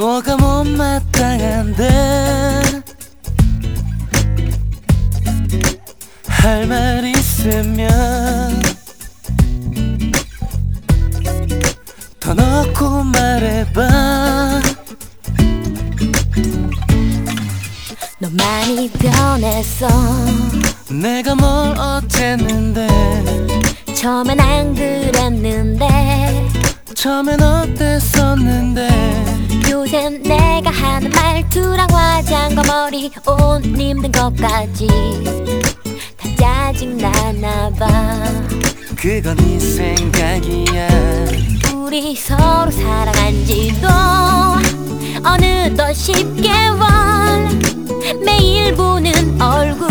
뭐가 못마땅한데 할 말 있으면 더 넣고 말해봐. 너 많이 변했어. 내가 뭘 어쨌는데. 처음엔 안 그랬는데. 처음엔 어땠었는데. 요샌 내가 하는 말투랑 화장과 머리 옷 입는 것까지 다 짜증나나봐. 그건 네 생각이야. 우리 서로 사랑한 지도 어느덧 10개월. 매일 보는 얼굴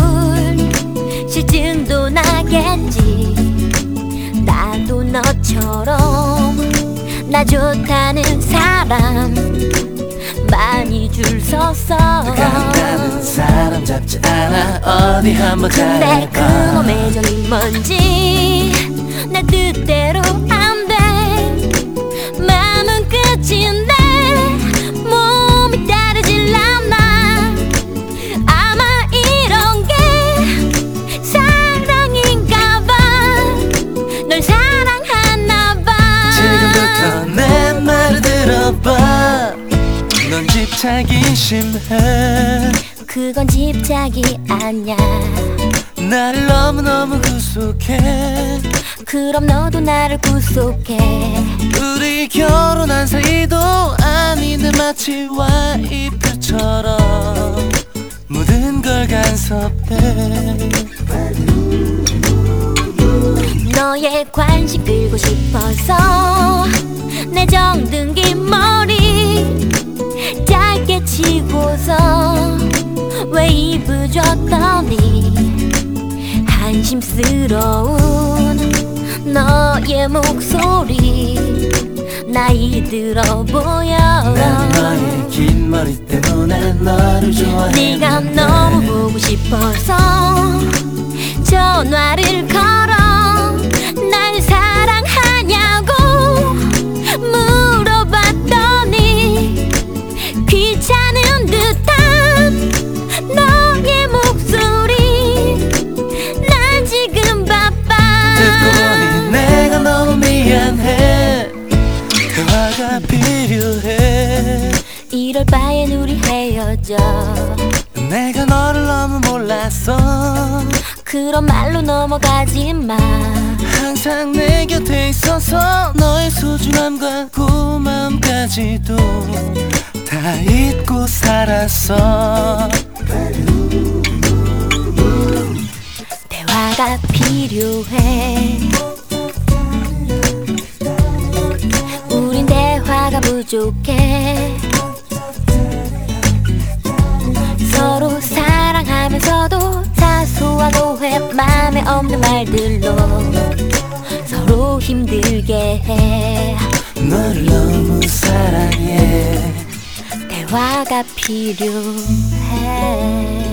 실증도 나겠지. 나도 너처럼 나 좋다는 사람 많이 줄 섰어. 간다는 사람 잡지 않아. 어디 한번 근데 잘해봐. 그놈의 정이 뭔지 내 뜻대로 안 돼. 마음은 끝인데 몸이 따르질 않아. 아마 이런 게 사랑인가 봐. 널 사랑하나 봐. 지금부터 내 말을 들어봐. 넌 집착이 심해. 그건 집착이 아냐. 나를 너무너무 구속해. 그럼 너도 나를 구속해. 우리 결혼한 사이도 아닌데 마치 와이프처럼 모든 걸 간섭해. 너의 관심 끌고 싶어서 내 정등기 머리 짧게 치고서 웨이브 줬더니 한심스러운 너의 목소리 나이 들어 보여. 난 너의 긴 머리 때문에 너를 좋아해. 네가 너무 보고 싶어서 전화를 걸어. 날 사랑하냐고 물어봤더니 귀찮은 듯한 너의 목소리. 난 지금 바빠. 듣고 보니 내가 너무 미안해. 대화가 필요해. 이럴 바엔 우리 헤어져. 내가 너를 너무 몰랐어. 그런 말로 넘어가지 마. 항상 내 곁에 있어서 너의 소중함과 고마움까지도 다 잊고 살았어. 대화가 필요해. 우린 대화가 부족해. 서로 사랑하면서도 사소한 오해 맘에 없는 말들로 서로 힘들게 해. 너를 너무 사랑해. 대화가 필요해.